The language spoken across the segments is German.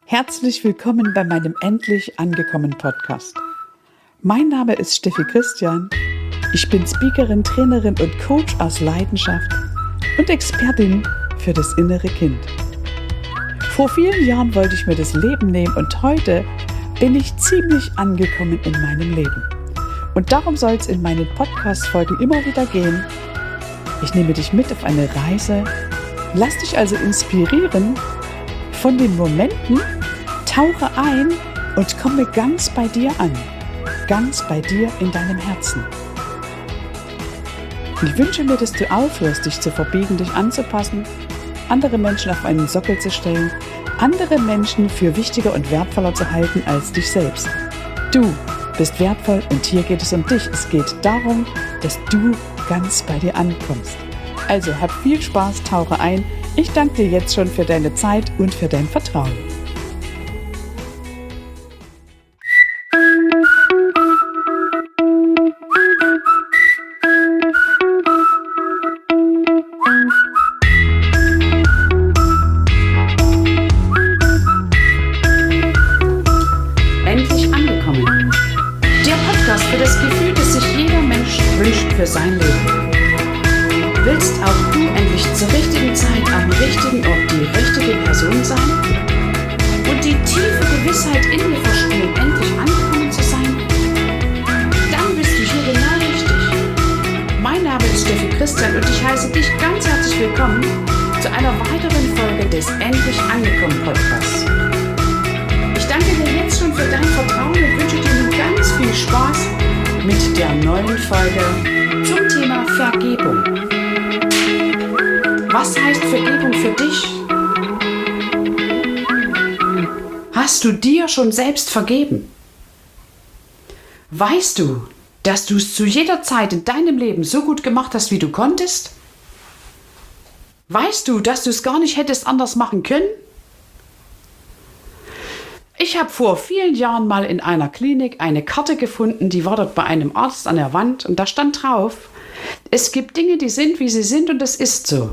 Herzlich willkommen bei meinem Endlich angekommen Podcast. Mein Name ist Steffi Christian. Ich bin Speakerin, Trainerin und Coach aus Leidenschaft und Expertin für das innere Kind. Vor vielen Jahren wollte ich mir das Leben nehmen und heute bin ich ziemlich angekommen in meinem Leben. Und darum soll es in meinen Podcast-Folgen immer wieder gehen. Ich nehme dich mit auf eine Reise, lass dich also inspirieren von den Momenten, tauche ein und komme ganz bei dir an, ganz bei dir in deinem Herzen. Ich wünsche mir, dass du aufhörst, dich zu verbiegen, dich anzupassen, andere Menschen auf einen Sockel zu stellen, andere Menschen für wichtiger und wertvoller zu halten als dich selbst. Du bist wertvoll und hier geht es um dich. Es geht darum, dass du ganz bei dir ankommst. Also hab viel Spaß, tauche ein. Ich danke dir jetzt schon für deine Zeit und für dein Vertrauen. Endlich angekommen. Der Podcast für das Gefühl, das sich jeder Mensch wünscht für sein Leben. Willst auch du endlich zur richtigen Zeit am richtigen Ort die richtige Person sein? Und die tiefe Gewissheit in dir verspüren, endlich angekommen zu sein? Dann bist du hier genau richtig. Mein Name ist Steffi Christian und ich heiße dich ganz herzlich willkommen zu einer weiteren Folge des Endlich angekommen Podcasts. Ich danke dir jetzt schon für dein Vertrauen und wünsche dir nun ganz viel Spaß mit der neuen Folge zum Thema Vergebung. Was heißt Vergebung für dich? Hast du dir schon selbst vergeben? Weißt du, dass du es zu jeder Zeit in deinem Leben so gut gemacht hast, wie du konntest? Weißt du, dass du es gar nicht hättest anders machen können? Ich habe vor vielen Jahren mal in einer Klinik eine Karte gefunden, die war dort bei einem Arzt an der Wand und da stand drauf, es gibt Dinge, die sind, wie sie sind und es ist so.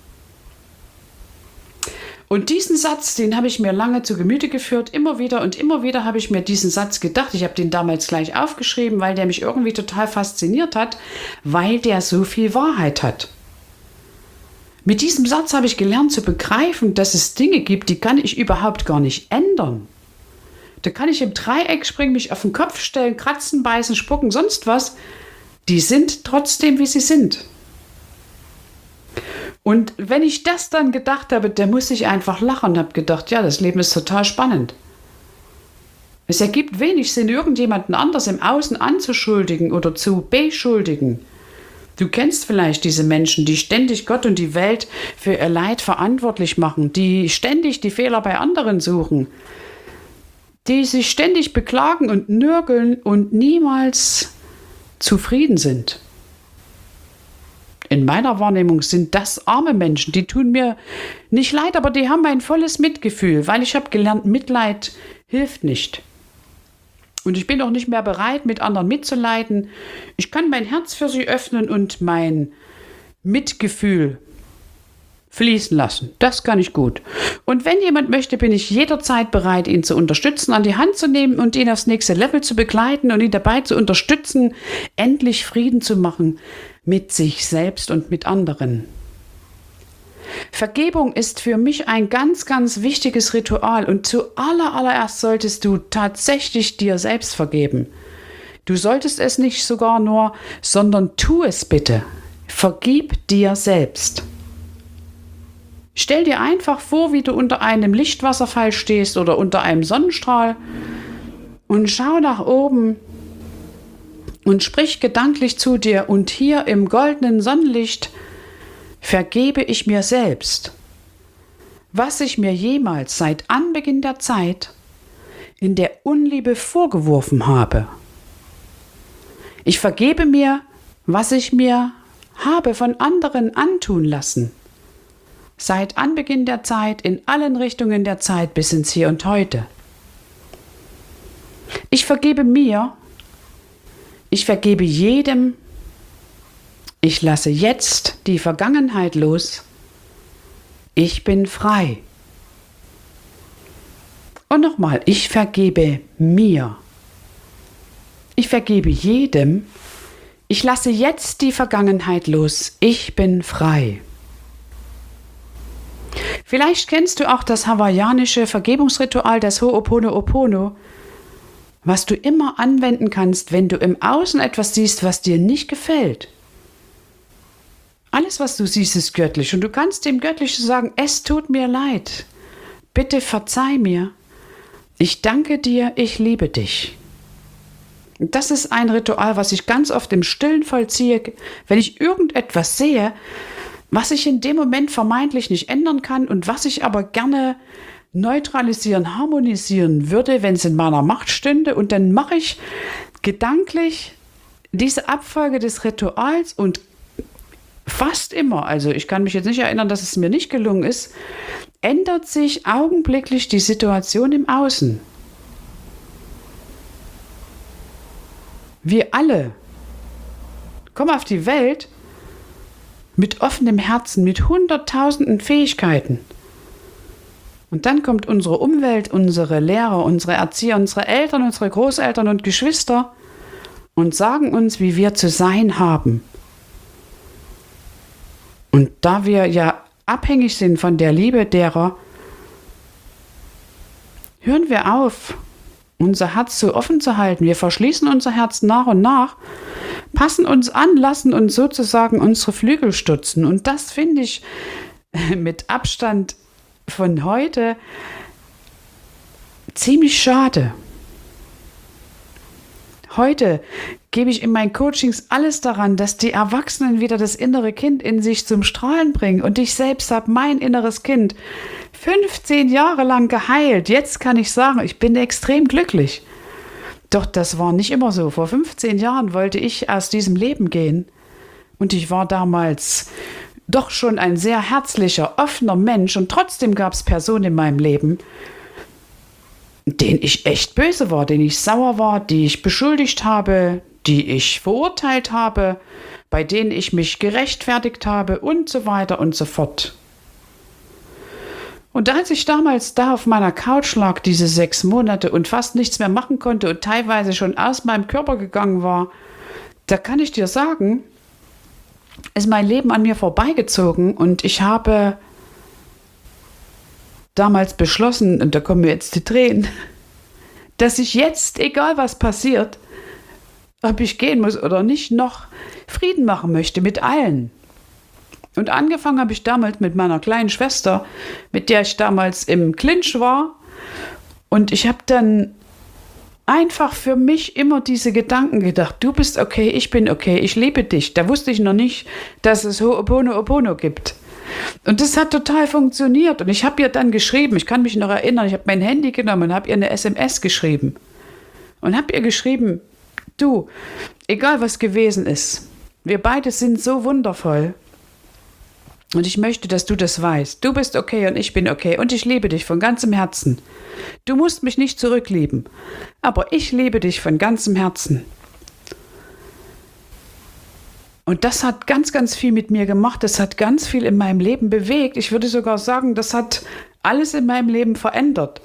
Und diesen Satz, den habe ich mir lange zu Gemüte geführt, immer wieder habe ich mir diesen Satz gedacht. Ich habe den damals gleich aufgeschrieben, weil der mich irgendwie total fasziniert hat, weil der so viel Wahrheit hat. Mit diesem Satz habe ich gelernt zu begreifen, dass es Dinge gibt, die kann ich überhaupt gar nicht ändern. Da kann ich im Dreieck springen, mich auf den Kopf stellen, kratzen, beißen, spucken, sonst was. Die sind trotzdem, wie sie sind. Und wenn ich das dann gedacht habe, da musste ich einfach lachen und habe gedacht, ja, das Leben ist total spannend. Es ergibt wenig Sinn, irgendjemanden anders im Außen anzuschuldigen oder zu beschuldigen. Du kennst vielleicht diese Menschen, die ständig Gott und die Welt für ihr Leid verantwortlich machen, die ständig die Fehler bei anderen suchen, die sich ständig beklagen und nörgeln und niemals zufrieden sind. In meiner Wahrnehmung sind das arme Menschen, die tun mir nicht leid, aber die haben mein volles Mitgefühl, weil ich habe gelernt, Mitleid hilft nicht. Und ich bin auch nicht mehr bereit, mit anderen mitzuleiden. Ich kann mein Herz für sie öffnen und mein Mitgefühl fließen lassen. Das kann ich gut. Und wenn jemand möchte, bin ich jederzeit bereit, ihn zu unterstützen, an die Hand zu nehmen und ihn aufs nächste Level zu begleiten und ihn dabei zu unterstützen, endlich Frieden zu machen mit sich selbst und mit anderen. Vergebung ist für mich ein ganz, ganz wichtiges Ritual und zuallererst solltest du tatsächlich dir selbst vergeben. Du solltest es nicht sogar nur, sondern tu es bitte. Vergib dir selbst. Stell dir einfach vor, wie du unter einem Lichtwasserfall stehst oder unter einem Sonnenstrahl und schau nach oben und sprich gedanklich zu dir und hier im goldenen Sonnenlicht vergebe ich mir selbst, was ich mir jemals seit Anbeginn der Zeit in der Unliebe vorgeworfen habe. Ich vergebe mir, was ich mir habe von anderen antun lassen. Seit Anbeginn der Zeit, in allen Richtungen der Zeit bis ins Hier und Heute. Ich vergebe mir, ich vergebe jedem, ich lasse jetzt die Vergangenheit los, ich bin frei. Und nochmal, ich vergebe mir. Ich vergebe jedem. Ich lasse jetzt die Vergangenheit los. Ich bin frei. Vielleicht kennst du auch das hawaiianische Vergebungsritual, das Ho'oponopono, was du immer anwenden kannst, wenn du im Außen etwas siehst, was dir nicht gefällt. Alles, was du siehst, ist göttlich und du kannst dem Göttlichen sagen, es tut mir leid. Bitte verzeih mir. Ich danke dir, ich liebe dich. Das ist ein Ritual, was ich ganz oft im Stillen vollziehe, wenn ich irgendetwas sehe, was ich in dem Moment vermeintlich nicht ändern kann und was ich aber gerne neutralisieren, harmonisieren würde, wenn es in meiner Macht stünde. Und dann mache ich gedanklich diese Abfolge des Rituals und fast immer, also ich kann mich jetzt nicht erinnern, dass es mir nicht gelungen ist, ändert sich augenblicklich die Situation im Außen. Wir alle kommen auf die Welt mit offenem Herzen, mit hunderttausenden Fähigkeiten. Und dann kommt unsere Umwelt, unsere Lehrer, unsere Erzieher, unsere Eltern, unsere Großeltern und Geschwister und sagen uns, wie wir zu sein haben. Und da wir ja abhängig sind von der Liebe derer, hören wir auf, unser Herz so offen zu halten. Wir verschließen unser Herz nach und nach, passen uns an, lassen uns sozusagen unsere Flügel stutzen. Und das finde ich mit Abstand von heute ziemlich schade. Heute gebe ich in meinen Coachings alles daran, dass die Erwachsenen wieder das innere Kind in sich zum Strahlen bringen. Und ich selbst habe mein inneres Kind 15 Jahre lang geheilt. Jetzt kann ich sagen, ich bin extrem glücklich. Doch das war nicht immer so. Vor 15 Jahren wollte ich aus diesem Leben gehen. Und ich war damals doch schon ein sehr herzlicher, offener Mensch. Und trotzdem gab es Personen in meinem Leben, denen ich echt böse war, denen ich sauer war, die ich beschuldigt habe, die ich verurteilt habe, bei denen ich mich gerechtfertigt habe und so weiter und so fort. Und als ich damals da auf meiner Couch lag, diese 6 Monate und fast nichts mehr machen konnte und teilweise schon aus meinem Körper gegangen war, da kann ich dir sagen, ist mein Leben an mir vorbeigezogen und ich habe damals beschlossen, und da kommen mir jetzt die Tränen, dass ich jetzt, egal was passiert, ob ich gehen muss oder nicht, noch Frieden machen möchte mit allen. Und angefangen habe ich damals mit meiner kleinen Schwester, mit der ich damals im Clinch war. Und ich habe dann einfach für mich immer diese Gedanken gedacht, du bist okay, ich bin okay, ich liebe dich. Da wusste ich noch nicht, dass es Ho'oponopono gibt. Und das hat total funktioniert. Und ich habe ihr dann geschrieben, ich kann mich noch erinnern, ich habe mein Handy genommen und habe ihr eine SMS geschrieben. Und habe ihr geschrieben, du, egal was gewesen ist, wir beide sind so wundervoll. Und ich möchte, dass du das weißt. Du bist okay und ich bin okay. Und ich liebe dich von ganzem Herzen. Du musst mich nicht zurücklieben. Aber ich liebe dich von ganzem Herzen. Und das hat ganz, ganz viel mit mir gemacht. Das hat ganz viel in meinem Leben bewegt. Ich würde sogar sagen, das hat alles in meinem Leben verändert.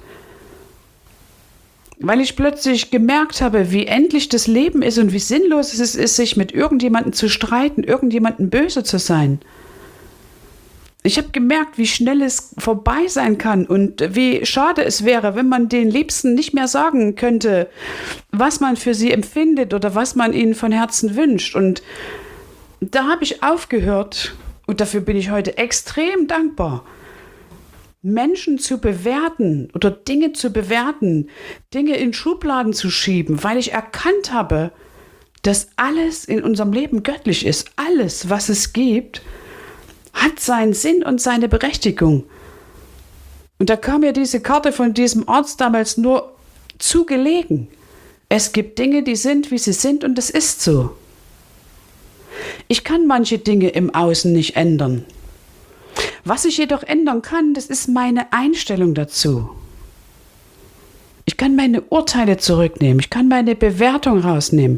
Weil ich plötzlich gemerkt habe, wie endlich das Leben ist und wie sinnlos es ist, sich mit irgendjemandem zu streiten, irgendjemandem böse zu sein. Ich habe gemerkt, wie schnell es vorbei sein kann und wie schade es wäre, wenn man den Liebsten nicht mehr sagen könnte, was man für sie empfindet oder was man ihnen von Herzen wünscht. Und da habe ich aufgehört, und dafür bin ich heute extrem dankbar, Menschen zu bewerten oder Dinge zu bewerten, Dinge in Schubladen zu schieben, weil ich erkannt habe, dass alles in unserem Leben göttlich ist. Alles, was es gibt, hat seinen Sinn und seine Berechtigung. Und da kam mir diese Karte von diesem Arzt damals nur zu gelegen. Es gibt Dinge, die sind, wie sie sind, und es ist so. Ich kann manche Dinge im Außen nicht ändern. Was ich jedoch ändern kann, das ist meine Einstellung dazu. Ich kann meine Urteile zurücknehmen, ich kann meine Bewertung rausnehmen.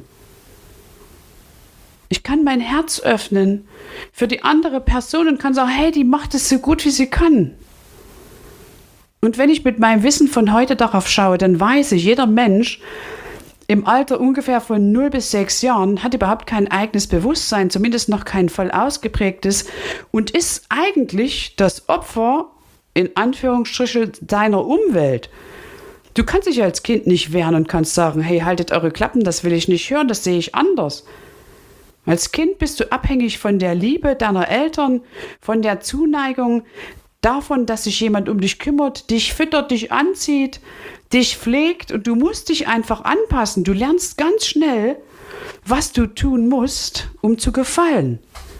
Ich kann mein Herz öffnen für die andere Person und kann sagen, hey, die macht es so gut, wie sie kann. Und wenn ich mit meinem Wissen von heute darauf schaue, dann weiß ich, jeder Mensch im Alter ungefähr von 0 bis 6 Jahren hat überhaupt kein eigenes Bewusstsein, zumindest noch kein voll ausgeprägtes und ist eigentlich das Opfer, in Anführungsstrichen, seiner Umwelt. Du kannst dich als Kind nicht wehren und kannst sagen, hey, haltet eure Klappen, das will ich nicht hören, das sehe ich anders. Als Kind bist du abhängig von der Liebe deiner Eltern, von der Zuneigung, davon, dass sich jemand um dich kümmert, dich füttert, dich anzieht, dich pflegt und du musst dich einfach anpassen. Du lernst ganz schnell, was du tun musst, um zu gefallen.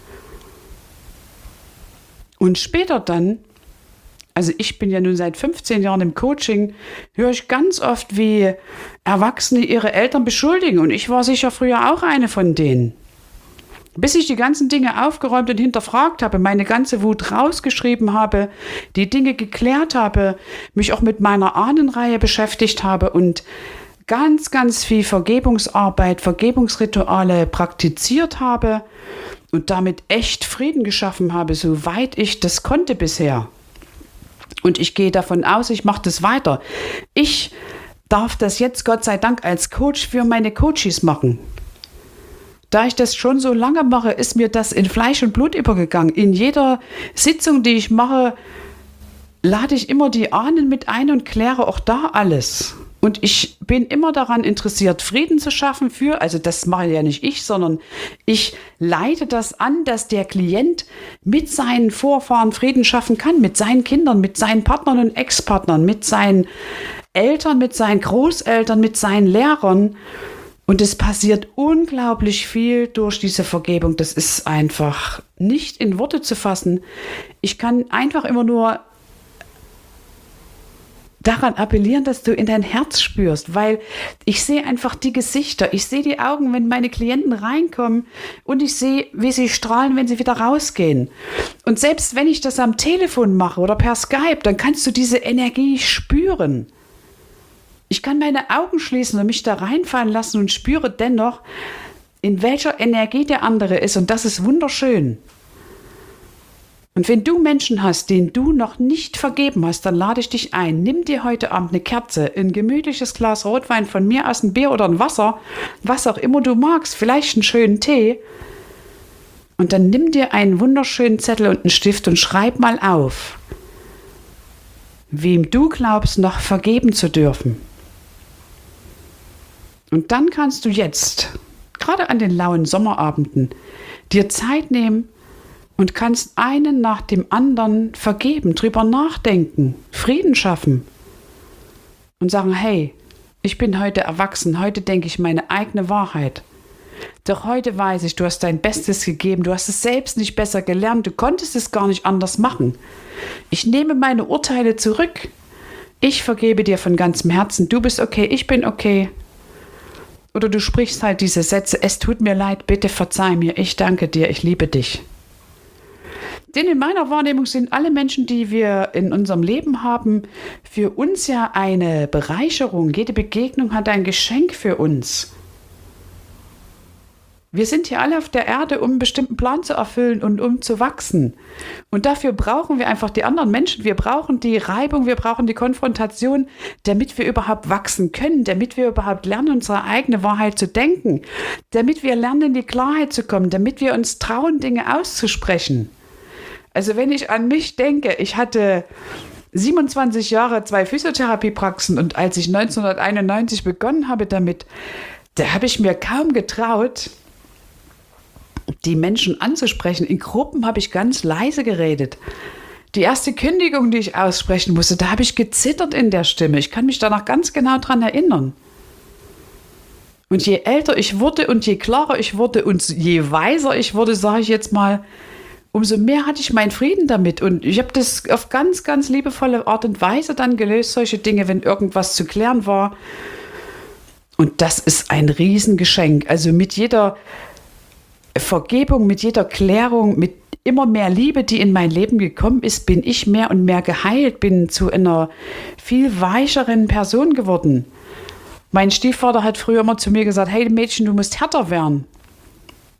Und später dann, also ich bin ja nun seit 15 Jahren im Coaching, höre ich ganz oft, wie Erwachsene ihre Eltern beschuldigen und ich war sicher früher auch eine von denen. Bis ich die ganzen Dinge aufgeräumt und hinterfragt habe, meine ganze Wut rausgeschrieben habe, die Dinge geklärt habe, mich auch mit meiner Ahnenreihe beschäftigt habe und ganz, ganz viel Vergebungsarbeit, Vergebungsrituale praktiziert habe und damit echt Frieden geschaffen habe, soweit ich das konnte bisher. Und ich gehe davon aus, ich mache das weiter. Ich darf das jetzt Gott sei Dank als Coach für meine Coaches machen. Da ich das schon so lange mache, ist mir das in Fleisch und Blut übergegangen. In jeder Sitzung, die ich mache, lade ich immer die Ahnen mit ein und kläre auch da alles. Und ich bin immer daran interessiert, Frieden zu schaffen also das mache ja nicht ich, sondern ich leite das an, dass der Klient mit seinen Vorfahren Frieden schaffen kann, mit seinen Kindern, mit seinen Partnern und Ex-Partnern, mit seinen Eltern, mit seinen Großeltern, mit seinen Lehrern. Und es passiert unglaublich viel durch diese Vergebung. Das ist einfach nicht in Worte zu fassen. Ich kann einfach immer nur daran appellieren, dass du in dein Herz spürst, weil ich sehe einfach die Gesichter, ich sehe die Augen, wenn meine Klienten reinkommen und ich sehe, wie sie strahlen, wenn sie wieder rausgehen. Und selbst wenn ich das am Telefon mache oder per Skype, dann kannst du diese Energie spüren. Ich kann meine Augen schließen und mich da reinfallen lassen und spüre dennoch, in welcher Energie der andere ist. Und das ist wunderschön. Und wenn du Menschen hast, denen du noch nicht vergeben hast, dann lade ich dich ein. Nimm dir heute Abend eine Kerze, ein gemütliches Glas Rotwein, von mir aus ein Bier oder ein Wasser, was auch immer du magst, vielleicht einen schönen Tee. Und dann nimm dir einen wunderschönen Zettel und einen Stift und schreib mal auf, wem du glaubst, noch vergeben zu dürfen. Und dann kannst du jetzt, gerade an den lauen Sommerabenden, dir Zeit nehmen und kannst einen nach dem anderen vergeben, drüber nachdenken, Frieden schaffen und sagen, hey, ich bin heute erwachsen, heute denke ich meine eigene Wahrheit. Doch heute weiß ich, du hast dein Bestes gegeben, du hast es selbst nicht besser gelernt, du konntest es gar nicht anders machen. Ich nehme meine Urteile zurück. Ich vergebe dir von ganzem Herzen, du bist okay, ich bin okay. Oder du sprichst halt diese Sätze, es tut mir leid, bitte verzeih mir, ich danke dir, ich liebe dich. Denn in meiner Wahrnehmung sind alle Menschen, die wir in unserem Leben haben, für uns ja eine Bereicherung. Jede Begegnung hat ein Geschenk für uns. Wir sind hier alle auf der Erde, um einen bestimmten Plan zu erfüllen und um zu wachsen. Und dafür brauchen wir einfach die anderen Menschen. Wir brauchen die Reibung, wir brauchen die Konfrontation, damit wir überhaupt wachsen können, damit wir überhaupt lernen, unsere eigene Wahrheit zu denken, damit wir lernen, in die Klarheit zu kommen, damit wir uns trauen, Dinge auszusprechen. Also wenn ich an mich denke, ich hatte 27 Jahre 2 Physiotherapiepraxen und als ich 1991 begonnen habe damit, da habe ich mir kaum getraut, die Menschen anzusprechen. In Gruppen habe ich ganz leise geredet. Die erste Kündigung, die ich aussprechen musste, da habe ich gezittert in der Stimme. Ich kann mich da noch ganz genau dran erinnern. Und je älter ich wurde und je klarer ich wurde und je weiser ich wurde, sage ich jetzt mal, umso mehr hatte ich meinen Frieden damit. Und ich habe das auf ganz, ganz liebevolle Art und Weise dann gelöst, solche Dinge, wenn irgendwas zu klären war. Und das ist ein Riesengeschenk. Also mit jeder Vergebung, mit jeder Klärung, mit immer mehr Liebe, die in mein Leben gekommen ist, bin ich mehr und mehr geheilt, bin zu einer viel weicheren Person geworden. Mein Stiefvater hat früher immer zu mir gesagt, hey Mädchen, du musst härter werden.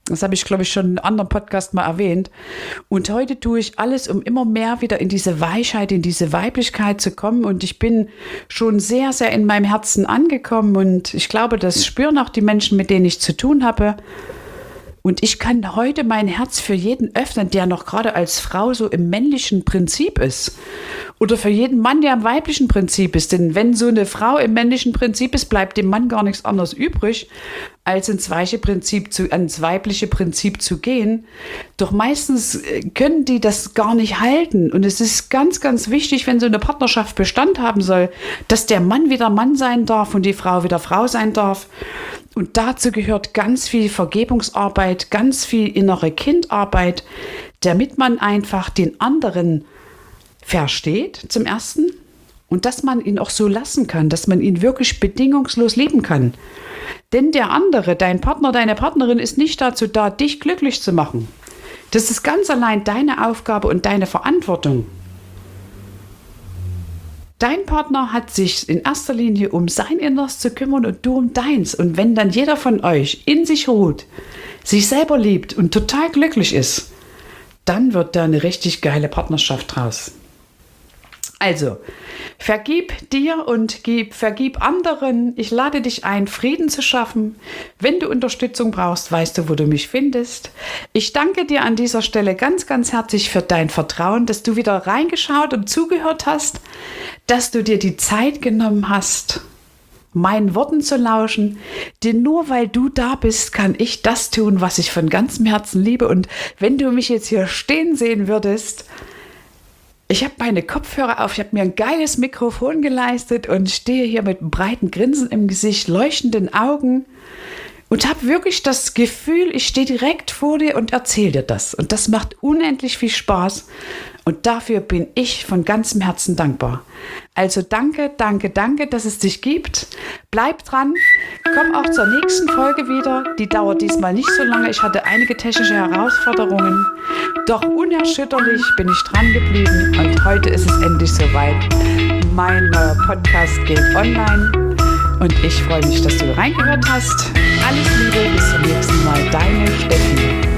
Das habe ich, glaube ich, schon in einem anderen Podcast mal erwähnt. Und heute tue ich alles, um immer mehr wieder in diese Weichheit, in diese Weiblichkeit zu kommen. Und ich bin schon sehr, sehr in meinem Herzen angekommen. Und ich glaube, das spüren auch die Menschen, mit denen ich zu tun habe. Und ich kann heute mein Herz für jeden öffnen, der noch gerade als Frau so im männlichen Prinzip ist. Oder für jeden Mann, der im weiblichen Prinzip ist. Denn wenn so eine Frau im männlichen Prinzip ist, bleibt dem Mann gar nichts anderes übrig, als ins weibliche Prinzip zu gehen. Doch meistens können die das gar nicht halten. Und es ist ganz, ganz wichtig, wenn so eine Partnerschaft Bestand haben soll, dass der Mann wieder Mann sein darf und die Frau wieder Frau sein darf. Und dazu gehört ganz viel Vergebungsarbeit, ganz viel innere Kindarbeit, damit man einfach den anderen versteht, zum Ersten, und dass man ihn auch so lassen kann, dass man ihn wirklich bedingungslos lieben kann. Denn der andere, dein Partner, deine Partnerin, ist nicht dazu da, dich glücklich zu machen. Das ist ganz allein deine Aufgabe und deine Verantwortung. Dein Partner hat sich in erster Linie um sein Inneres zu kümmern und du um deins. Und wenn dann jeder von euch in sich ruht, sich selber liebt und total glücklich ist, dann wird da eine richtig geile Partnerschaft draus. Also, vergib dir und vergib anderen. Ich lade dich ein, Frieden zu schaffen. Wenn du Unterstützung brauchst, weißt du, wo du mich findest. Ich danke dir an dieser Stelle ganz, ganz herzlich für dein Vertrauen, dass du wieder reingeschaut und zugehört hast, dass du dir die Zeit genommen hast, meinen Worten zu lauschen. Denn nur weil du da bist, kann ich das tun, was ich von ganzem Herzen liebe. Und wenn du mich jetzt hier stehen sehen würdest, ich habe meine Kopfhörer auf, ich habe mir ein geiles Mikrofon geleistet und stehe hier mit einem breiten Grinsen im Gesicht, leuchtenden Augen und habe wirklich das Gefühl, ich stehe direkt vor dir und erzähle dir das. Und das macht unendlich viel Spaß und dafür bin ich von ganzem Herzen dankbar. Also danke, danke, danke, dass es dich gibt. Bleib dran, komm auch zur nächsten Folge wieder. Die dauert diesmal nicht so lange. Ich hatte einige technische Herausforderungen. Doch unerschütterlich bin ich dran geblieben und heute ist es endlich soweit. Mein neuer Podcast geht online und ich freue mich, dass du reingehört hast. Alles Liebe, bis zum nächsten Mal. Deine Steffi.